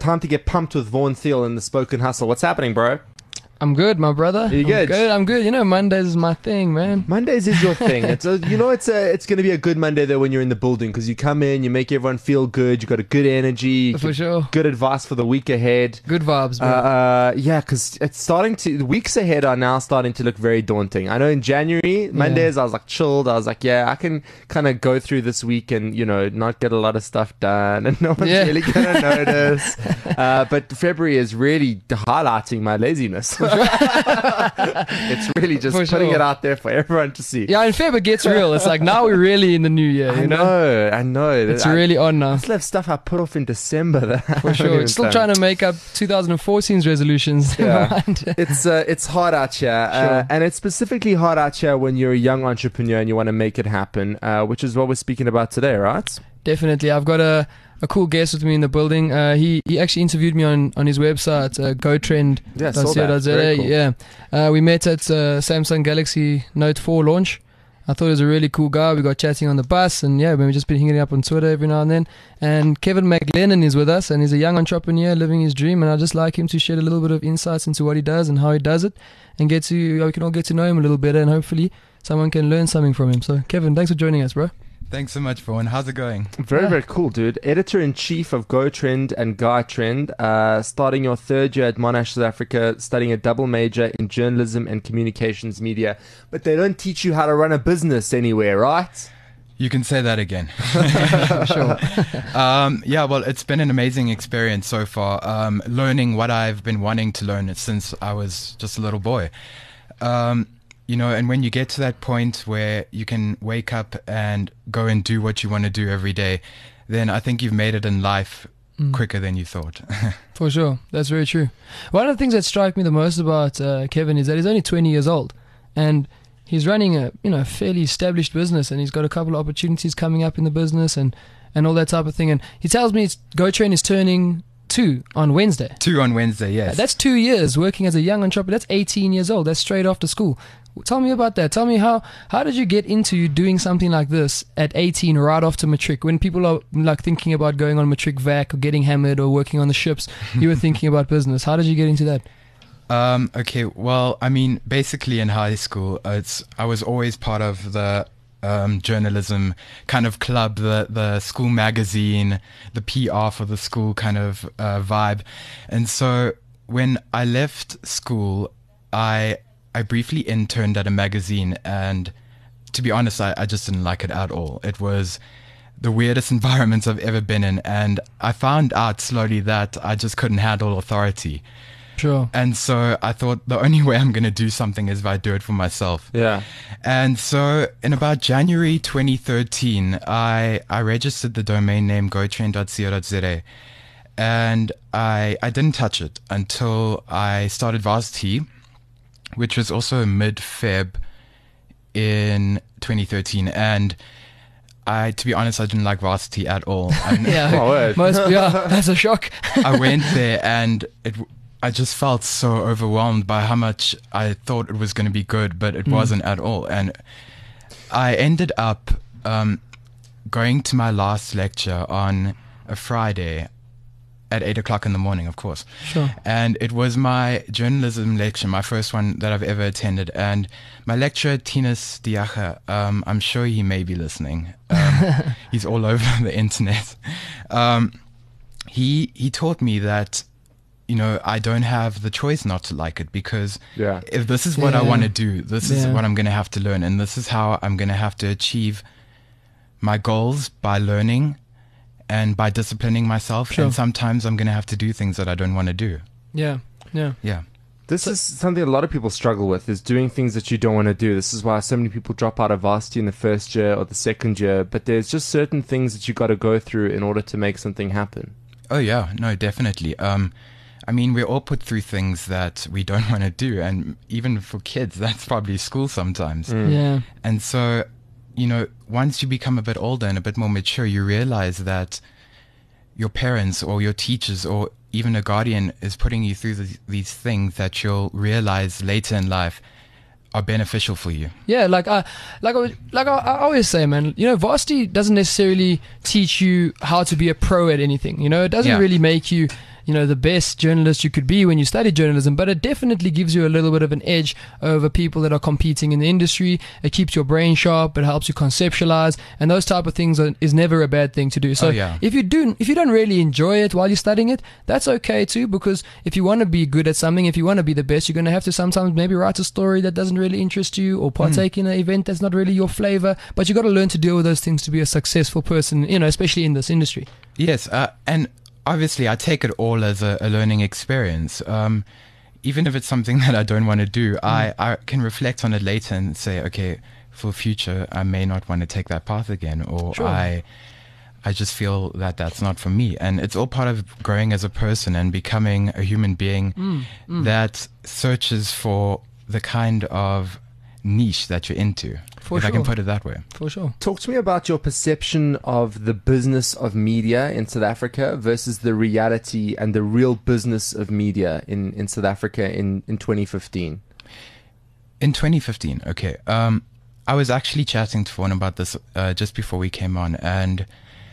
time to get pumped with Vaughn Thiel in the Spoken Hustle. What's happening, bro? I'm good, my brother. You good? I'm good. You know, Mondays is my thing, man. Mondays is your thing. It's going to be a good Monday though when you're in the building, because you come in, you make everyone feel good. You got a good energy. For sure. Good advice for the week ahead. Good vibes, bro. Yeah, because the weeks ahead are now starting to look very daunting. I know in January, Mondays, I was like chilled. I was like, yeah, I can kind of go through this week and, not get a lot of stuff done and no one's really going to notice. But February is really highlighting my laziness. It's really just putting it out there for everyone to see. Yeah, in February it gets real. It's like now we're really in the new year, I know. It's really on now. I still have stuff I put off in December. For sure. It's still trying to make up 2014's resolutions. Yeah. It's hard out here. Sure. And it's specifically hard out here when you're a young entrepreneur and you want to make it happen, which is what we're speaking about today, right? Definitely. I've got a cool guest with me in the building. He actually interviewed me on his website, gotrend.co.za. Cool. Yeah. We met at Samsung Galaxy Note 4 launch. I thought he was a really cool guy. We got chatting on the bus, and we've just been hanging up on Twitter every now and then. And Kevin McLennan is with us, and he's a young entrepreneur living his dream, and I'd just like him to shed a little bit of insights into what he does and how he does it, and we can all get to know him a little better, and hopefully someone can learn something from him. So Kevin, thanks for joining us, bro. Thanks so much, Vaughn. How's it going? Very, very cool, dude. Editor-in-chief of GoTrend and GuyTrend, starting your third year at Monash, South Africa, studying a double major in journalism and communications media. But they don't teach you how to run a business anywhere, right? You can say that again. Sure. Well, it's been an amazing experience so far, learning what I've been wanting to learn since I was just a little boy. And when you get to that point where you can wake up and go and do what you want to do every day, then I think you've made it in life quicker than you thought. For sure. That's very true. One of the things that strike me the most about Kevin is that he's only 20 years old, and he's running a fairly established business, and he's got a couple of opportunities coming up in the business and all that type of thing. And he tells me GoTrend is turning 2 on Wednesday. 2 on Wednesday, yes. That's 2 years working as a young entrepreneur. That's 18 years old. That's straight after school. Tell me about that. Tell me how did you get into doing something like this at 18 right after matric, when people are like thinking about going on matric vac or getting hammered or working on the ships? You were thinking about business. How did you get into that? Okay, well, I mean, basically in high school, I was always part of the journalism kind of club, the school magazine, the PR for the school kind of vibe. And so when I left school, I briefly interned at a magazine, and to be honest, I just didn't like it at all. It was the weirdest environment I've ever been in, and I found out slowly that I just couldn't handle authority. Sure. And so I thought the only way I'm going to do something is if I do it for myself. Yeah. And so in about January 2013, I registered the domain name gotrend.co.za, and I didn't touch it until I started Varsity, which was also mid-Feb in 2013. And to be honest, I didn't like Varsity at all. That's a shock. I went there and I just felt so overwhelmed by how much I thought it was going to be good, but it wasn't at all. And I ended up going to my last lecture on a Friday at 8 o'clock in the morning, of course. Sure. And it was my journalism lecture, my first one that I've ever attended. And my lecturer, Tinus Diacha, I'm sure he may be listening. He's all over the internet. He taught me that, I don't have the choice not to like it, because if this is what I want to do, this is what I'm going to have to learn. And this is how I'm going to have to achieve my goals, by learning and by disciplining myself. Sure. And sometimes I'm going to have to do things that I don't want to do. Yeah. This is something a lot of people struggle with, is doing things that you don't want to do. This is why so many people drop out of varsity in the first year or the second year. But there's just certain things that you got to go through in order to make something happen. Oh, yeah. No, definitely. I mean, we're all put through things that we don't want to do. And even for kids, that's probably school sometimes. Yeah. And so, once you become a bit older and a bit more mature, you realize that your parents or your teachers or even a guardian is putting you through these things that you'll realize later in life are beneficial for you. Yeah, like I always say, man, varsity doesn't necessarily teach you how to be a pro at anything. It doesn't really make you the best journalist you could be when you study journalism, but it definitely gives you a little bit of an edge over people that are competing in the industry. It keeps your brain sharp. It helps you conceptualize, and those type of things is never a bad thing to do. So if you don't really enjoy it while you're studying it, that's okay too, because if you want to be good at something, if you want to be the best, you're going to have to sometimes maybe write a story that doesn't really interest you, or partake in an event that's not really your flavor. But you got to learn to deal with those things to be a successful person, especially in this industry. Yes, and obviously I take it all as a learning experience. Even if it's something that I don't want to do, I can reflect on it later and say, okay, for future, I may not want to take that path again, or Sure. I just feel that that's not for me. And it's all part of growing as a person and becoming a human being that searches for the kind of niche that you're into, For if I sure. can put it that way. For sure. Talk to me about your perception of the business of media in South Africa versus the reality and the real business of media in South Africa in 2015. In 2015, okay. I was actually chatting to Fawn about this just before we came on, and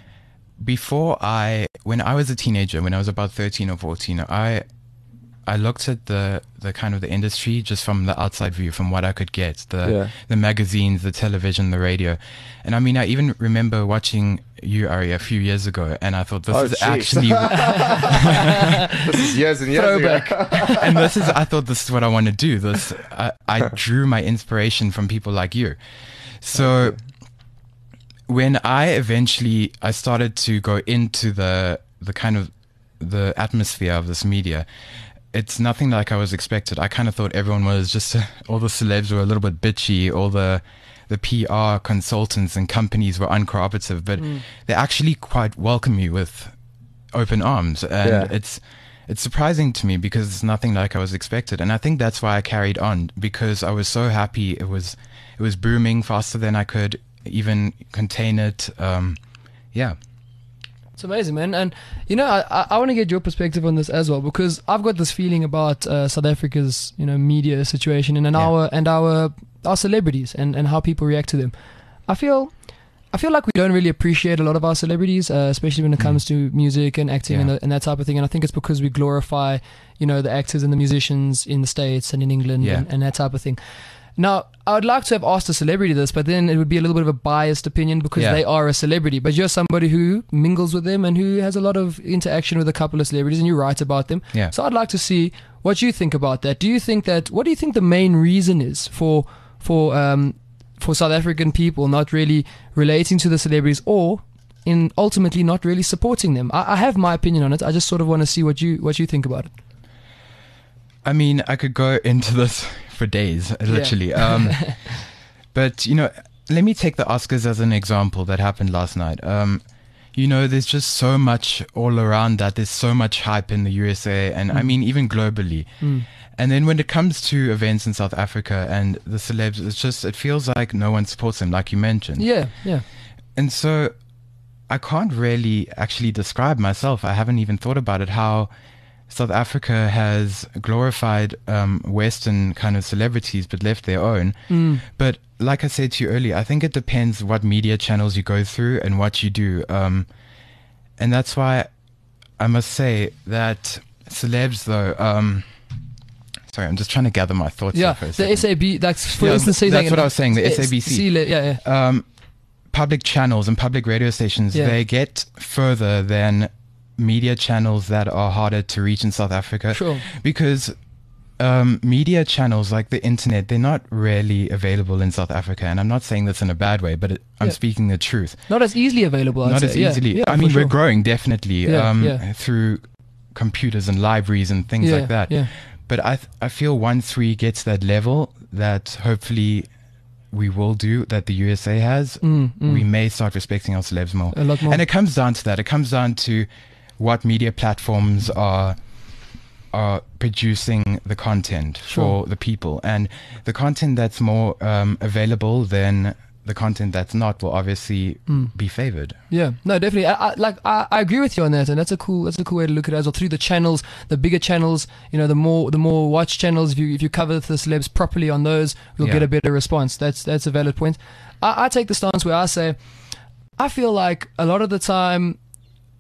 when I was a teenager, when I was about 13 or 14, I looked at the kind of the industry just from the outside view, from what I could get, the magazines, the television, the radio. And I mean, I even remember watching you, Ari, a few years ago, and I thought this is actually This is years and years ago. and I thought this is what I want to do. I drew my inspiration from people like you. So when I started to go into the kind of the atmosphere of this media, it's nothing like I was expected. I kind of thought everyone was just, all the celebs were a little bit bitchy, all the PR consultants and companies were uncooperative, but they actually quite welcome you with open arms. And it's surprising to me because it's nothing like I was expected. And I think that's why I carried on, because I was so happy. It was booming faster than I could even contain it. It's amazing, man. And I want to get your perspective on this as well, because I've got this feeling about South Africa's media situation and our celebrities and how people react to them. I feel like we don't really appreciate a lot of our celebrities, especially when it comes to music and acting and that type of thing. And I think it's because we glorify the actors and the musicians in the States and in England and that type of thing. Now, I would like to have asked a celebrity this, but then it would be a little bit of a biased opinion because they are a celebrity. But you're somebody who mingles with them and who has a lot of interaction with a couple of celebrities, and you write about them. Yeah. So I'd like to see what you think about that. What do you think the main reason is for South African people not really relating to the celebrities, or in ultimately not really supporting them? I have my opinion on it. I just sort of want to see what you think about it. I mean, I could go into this for days, literally. But, let me take the Oscars as an example that happened last night. There's just so much all around that. There's so much hype in the USA and I mean, even globally. And then when it comes to events in South Africa and the celebs, it feels like no one supports them, like you mentioned. Yeah. And so I can't really actually describe myself. I haven't even thought about it, how South Africa has glorified Western kind of celebrities but left their own. But like I said to you earlier, I think it depends what media channels you go through and what you do. And that's why I must say that celebs, though... sorry, I'm just trying to gather my thoughts here for a second. The SAB, that's for instance... That's what I was saying, the SABC. Public channels and public radio stations, they get further than media channels that are harder to reach in South Africa. Sure. Because media channels like the internet, they're not really available in South Africa. And I'm not saying this in a bad way, but I'm speaking the truth. Not as easily available, I'd say. Not as easily. Yeah, I mean, we're growing, definitely, through computers and libraries and things like that. Yeah. But I feel once we get to that level that hopefully we will do, that the USA has, we may start respecting our celebs more. A lot more. And it comes down to that. It comes down to what media platforms are producing the content for the people. And the content that's more available than the content that's not will obviously be favored. Yeah, no, definitely. I agree with you on that, and that's a cool way to look at it as well. Through the channels, the bigger channels, the more watch channels. If you cover the celebs properly on those, you'll get a better response. That's a valid point. I take the stance where I say, I feel like a lot of the time,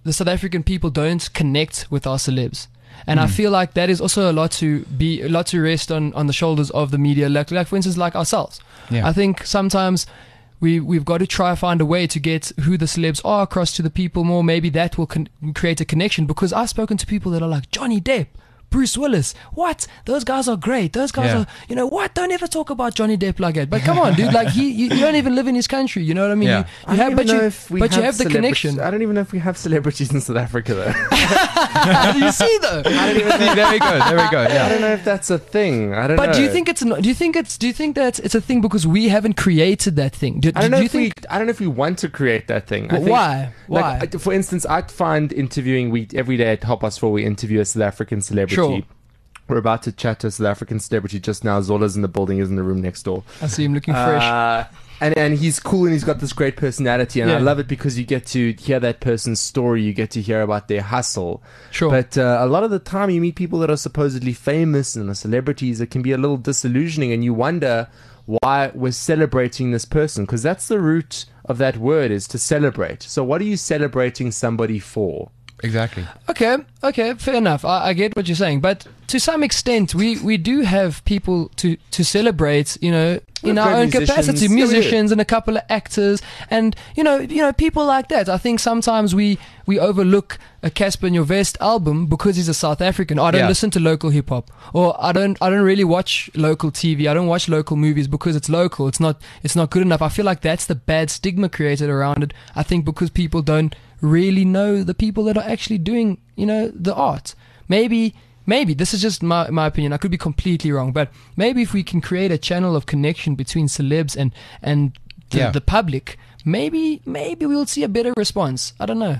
the South African people don't connect with our celebs. And I feel like that is also a lot to rest on the shoulders of the media, like for instance, like ourselves. Yeah. I think sometimes we've got to try and find a way to get who the celebs are across to the people more. Maybe that will create a connection, because I've spoken to people that are like Johnny Depp, Bruce Willis. What? Those guys are great. Those guys are, what? Don't ever talk about Johnny Depp like that. But come on, dude. Like you don't even live in his country. You know what I mean? Yeah. You have the connection. I don't even know if we have celebrities in South Africa though. You see though. There we go. Yeah. I don't know if that's a thing. I don't know. But do you think that it's a thing because we haven't created that thing? I don't know if we want to create that thing. I think, why? Like, for instance, I find interviewing every day at 4:30 we interview a South African celebrity. Sure. We're about to chat to a South African celebrity just now. Zola's in the building, is in the room next door. I see him looking fresh. And he's cool and he's got this great personality, and I love it because you get to hear that person's story, you get to hear about their hustle. Sure. But a lot of the time you meet people that are supposedly famous and are celebrities, it can be a little disillusioning, and you wonder why we're celebrating this person, because that's the root of that word, is to celebrate. So what are you celebrating somebody for? Exactly. Okay, fair enough. I get what you're saying, but to some extent, we do have people to celebrate, in our own capacity, musicians and a couple of actors, and people like that. I think sometimes we overlook a Casper Nyovest album because he's a South African. I don't listen to local hip hop, or I don't really watch local TV. I don't watch local movies because it's local. It's not good enough. I feel like that's the bad stigma created around it. I think because people don't really know the people that are actually doing, the art. Maybe this is just my opinion. I could be completely wrong, but maybe if we can create a channel of connection between celebs and the public, maybe we'll see a better response. I don't know.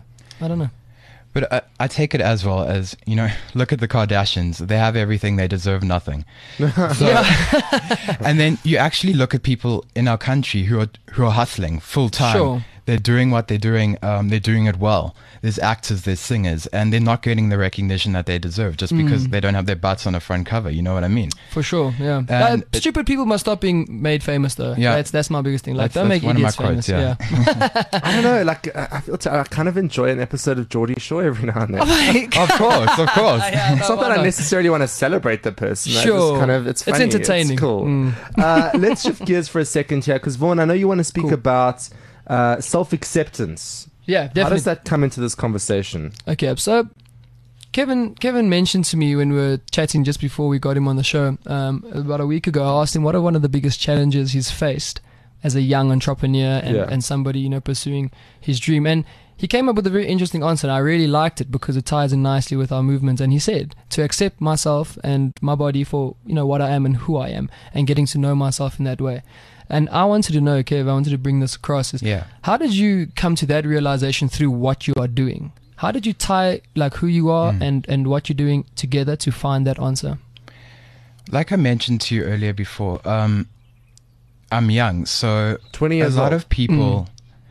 But I take it as well as, look at the Kardashians. They have everything. They deserve nothing. So, and then you actually look at people in our country who are hustling full time. Sure. They're doing what they're doing. They're doing it well. There's actors, there's singers, and they're not getting the recognition that they deserve just because they don't have their butts on a front cover. You know what I mean? For sure, yeah. Stupid people must stop being made famous, though. Yeah, that's my biggest thing. Like, don't make idiots famous. Yeah. I don't know. Like, I feel I kind of enjoy an episode of Geordie Shore every now and then. Oh my God. Of course. Yeah, it's not that I necessarily want to celebrate the person. Sure. It's funny. It's entertaining. It's cool. Let's shift gears for a second here, because Vaughan, I know you want to speak about self-acceptance. Yeah, definitely. How does that come into this conversation? Okay, so Kevin mentioned to me when we were chatting just before we got him on the show about a week ago. I asked him what are one of the biggest challenges he's faced as a young entrepreneur and somebody pursuing his dream. And he came up with a very interesting answer, and I really liked it because it ties in nicely with our movement. And he said to accept myself and my body for what I am and who I am, and getting to know myself in that way. And I wanted to know, Kev, I wanted to bring this across, how did you come to that realization through what you are doing? How did you tie like who you are and what you're doing together to find that answer? Like I mentioned to you earlier before, I'm young, so 20 years a lot old. of people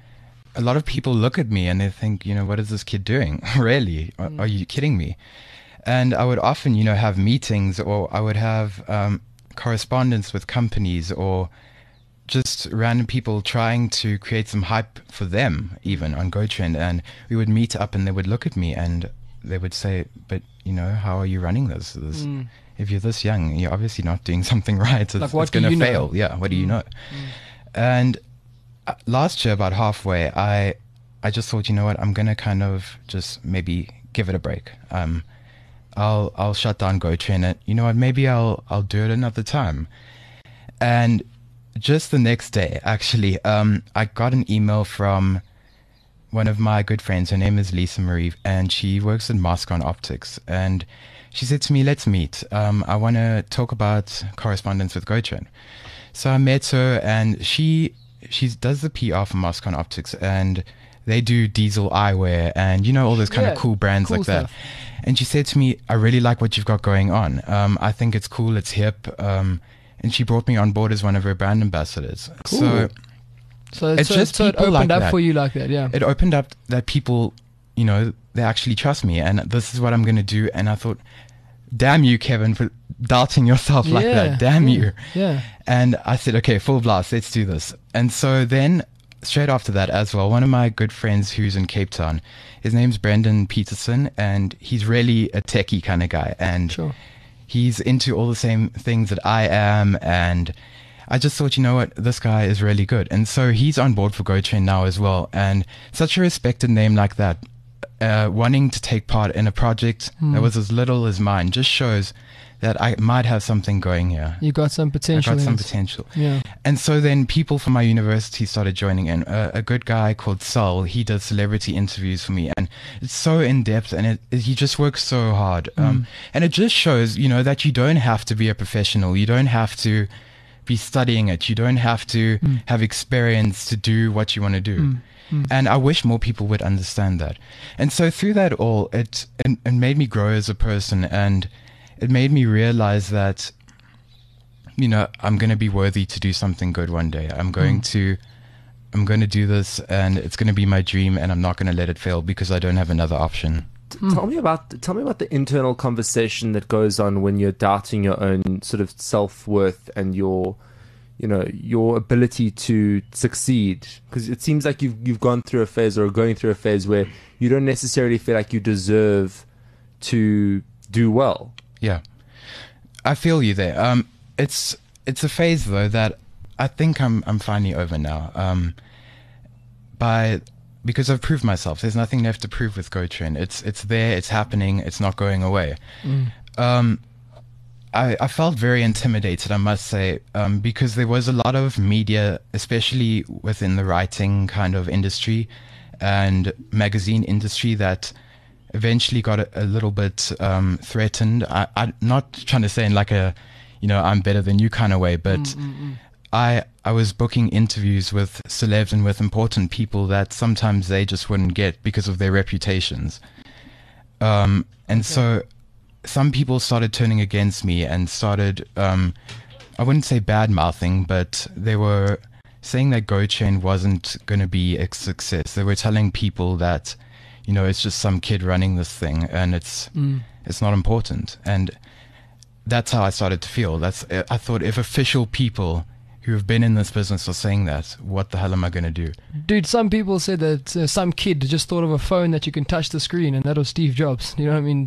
look at me and they think, what is this kid doing? Really? Are you kidding me? And I would often, have meetings, or I would have correspondence with companies, or just random people trying to create some hype for them, even on GoTrend. And we would meet up and they would look at me and they would say, but, how are you running this? If you're this young, you're obviously not doing something right. It's going to fail. Yeah, what do you know? And last year, about halfway, I just thought, what, I'm going to kind of just maybe give it a break. I'll shut down GoTrend, and you know what, maybe I'll do it another time. And just the next day, actually, I got an email from one of my good friends. Her name is Lisa Marie, and she works at Moscon Optics. And she said to me, let's meet. I want to talk about correspondence with GoTrend. So I met her, and she does the PR for Moscon Optics, and they do diesel eyewear and, all those kind of cool brands cool like stuff. That. And she said to me, I really like what you've got going on. I think it's cool, it's hip. And she brought me on board as one of her brand ambassadors. Cool. So it opened like up that. for you like that, yeah. It opened up that people, they actually trust me, and this is what I'm going to do. And I thought, damn you, Kevin, for doubting yourself like that. Damn you. Yeah. And I said, okay, full blast, let's do this. And so then straight after that as well, one of my good friends who's in Cape Town, his name's Brendan Peterson, and he's really a techie kind of guy, and Sure. he's into all the same things that I am, and I just thought, you know what, this guy is really good. And so he's on board for GoTrain now as well, and such a respected name like that, wanting to take part in a project that was as little as mine, just shows that I might have something going here. You got some potential. I got some in it. potential. Yeah. And so then people from my university started joining in. A good guy called Saul, he does celebrity interviews for me, and it's so in depth, and he just works so hard. And it just shows, you know, that you don't have to be a professional. You don't have to be studying it. You don't have to have experience to do what you want to do. And I wish more people would understand that. And so through that all, it made me grow as a person, and it made me realize that, you know, I'm going to be worthy to do something good one day. I'm going to do this, and it's going to be my dream, and I'm not going to let it fail because I don't have another option. Tell me about the internal conversation that goes on when you're doubting your own sort of self-worth and your ability to succeed, because it seems like you've gone through a phase or are going through a phase where you don't necessarily feel like you deserve to do well. Yeah, I feel you there. It's a phase though that I think I'm finally over now. Because I've proved myself. There's nothing left to prove with GoTrain. It's there. It's happening. It's not going away. I felt very intimidated, I must say, because there was a lot of media, especially within the writing kind of industry and magazine industry, that eventually got a little bit threatened. I'm not trying to say in like a, you know, I'm better than you kind of way, but I was booking interviews with celebs and with important people that sometimes they just wouldn't get because of their reputations. So some people started turning against me and started, I wouldn't say bad mouthing, but they were saying that GoTrain wasn't going to be a success. They were telling people that, you know, it's just some kid running this thing, and it's not important. And that's how I started to feel. I thought, if official people who have been in this business are saying that, what the hell am I going to do? Dude, some people said that some kid just thought of a phone that you can touch the screen, and that was Steve Jobs. You know what I mean?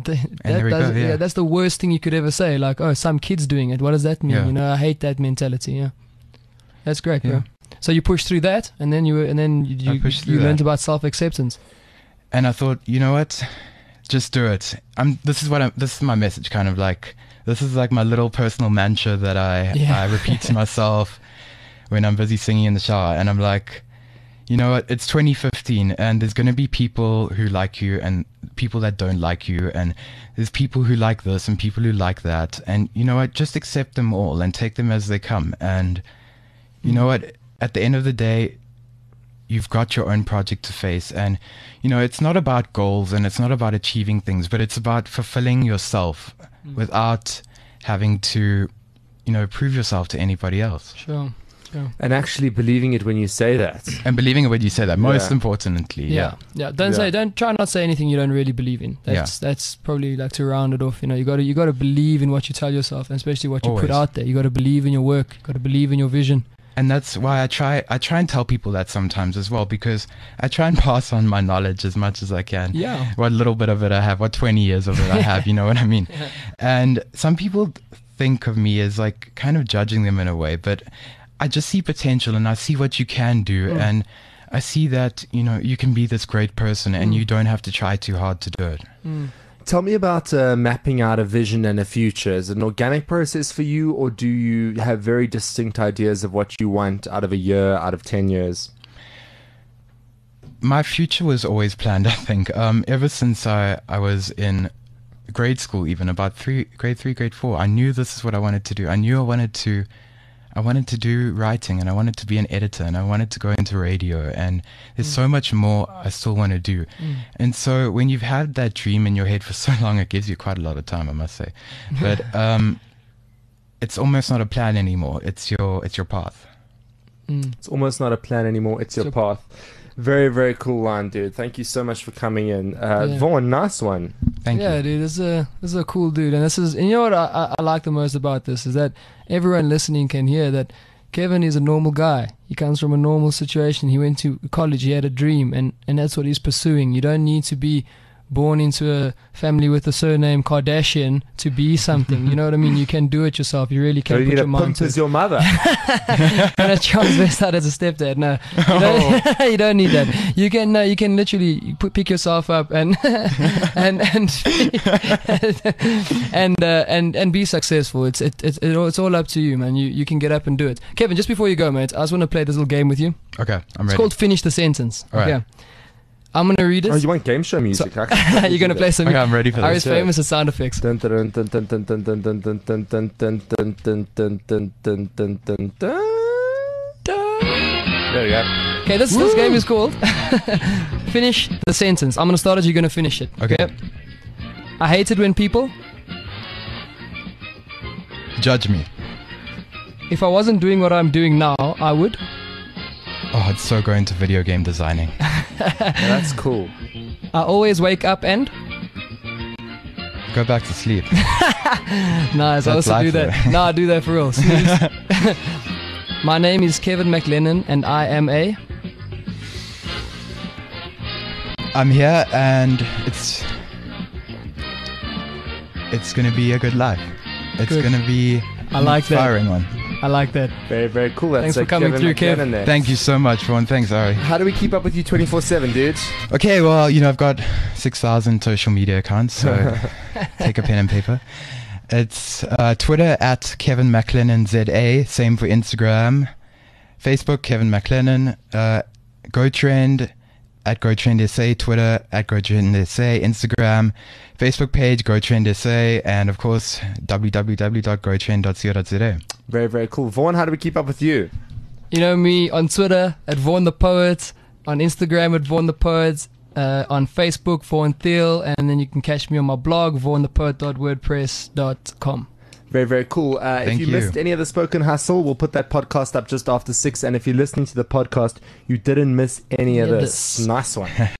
That's the worst thing you could ever say. Like, oh, some kid's doing it. What does that mean? Yeah. You know, I hate that mentality. Yeah, that's great, bro. So you pushed through that, and then you learned about self-acceptance. And I thought, you know what? Just do it. This is my message, kind of like, this is like my little personal mantra that I repeat to myself when I'm busy singing in the shower. And I'm like, you know what? It's 2015, and there's going to be people who like you and people that don't like you. And there's people who like this and people who like that. And you know what? Just accept them all and take them as they come. And you know what? At the end of the day, you've got your own project to face. And, you know, it's not about goals and it's not about achieving things, but it's about fulfilling yourself without having to, you know, prove yourself to anybody else. Sure. And actually believing it when you say that. And believing it when you say that, most importantly. Yeah. Don't try not say anything you don't really believe in. That's probably like to round it off. You know, you got to believe in what you tell yourself, and especially what you put out there. You got to believe in your work. You got to believe in your vision. And that's why I try and tell people that sometimes as well, because I try and pass on my knowledge as much as I can. Yeah. What little bit of it I have, what 20 years of it I have, you know what I mean? Yeah. And some people think of me as like kind of judging them in a way, but I just see potential and I see what you can do. And I see that, you know, you can be this great person and you don't have to try too hard to do it. Tell me about mapping out a vision and a future. Is it an organic process for you, or do you have very distinct ideas of what you want out of a year, out of 10 years? My future was always planned, I think. Ever since I was in grade school, even about grade 3, grade 4, I knew this is what I wanted to do. I knew I wanted to do writing, and I wanted to be an editor, and I wanted to go into radio, and there's so much more I still want to do. And so when you've had that dream in your head for so long, it gives you quite a lot of time, I must say. But it's almost not a plan anymore. It's your path. It's almost not a plan anymore. It's your path. Very, very cool line, dude. Thank you so much for coming in. Vaughn, nice one. Thank you. Yeah, dude, this is a cool dude. And you know what I like the most about this is that everyone listening can hear that Kevin is a normal guy. He comes from a normal situation. He went to college. He had a dream, and that's what he's pursuing. You don't need to be born into a family with the surname Kardashian to be something. You know what I mean? You can do it yourself. You really can So you put need your a mind pimp to as it. your mother. And a transvestite as a stepdad. No, you don't need that. You can literally pick yourself up and and be successful. It's all up to you, man. You can get up and do it. Kevin, just before you go, mate, I just want to play this little game with you. Okay, I'm It's ready. called Finish the Sentence. All right. Okay. I'm gonna read it. Oh, you want game show music? So- You're gonna play some. Okay, I'm ready for Ari's this. famous at sound effects. Dun, dun, dun, dun, dun, dun, dun, dun, dun, dun, dun, dun, dun, dun, dun, dun, dun, dun, dun, dun. There we go. Okay, this game is called Finish the Sentence. I'm gonna start it. You're gonna finish it. Okay. I hate it when people. Judge me. If I wasn't doing what I'm doing now, I would. Oh, I'd so go into video game designing. Yeah, that's cool. I always wake up and. Go back to sleep. Nice. I That's also do life, that. though. No, I do that for real. Sneeze. My name is Kevin McLennan, and I am a. I'm here, and it's gonna be a good life. It's Good. gonna be I like that. inspiring one. I like that. Very, very cool. That's Thanks for coming through, Kev. McLennan there. Thank you so much, Vaughn. Thanks, Ari. How do we keep up with you 24/7, dude? Okay, well, I've got 6,000 social media accounts, so take a pen and paper. It's Twitter at Kevin McLennan ZA, same for Instagram. Facebook, Kevin McLennan. GoTrend at GoTrend SA, Twitter at GoTrend SA, Instagram, Facebook page, GoTrend SA, and of course, www.gotrend.co.za. Very, very cool. Vaughn, how do we keep up with you? You know me on Twitter at Vaughn the Poet, on Instagram at Vaughn the Poet, on Facebook Vaughn Thiel, and then you can catch me on my blog vaughnthepoet.wordpress.com. Very, very cool. If Thank you you. missed any of the Spoken Hustle, we'll put that podcast up just after 6. And if you're listening to the podcast, you didn't miss any of Yeah, this. Nice one.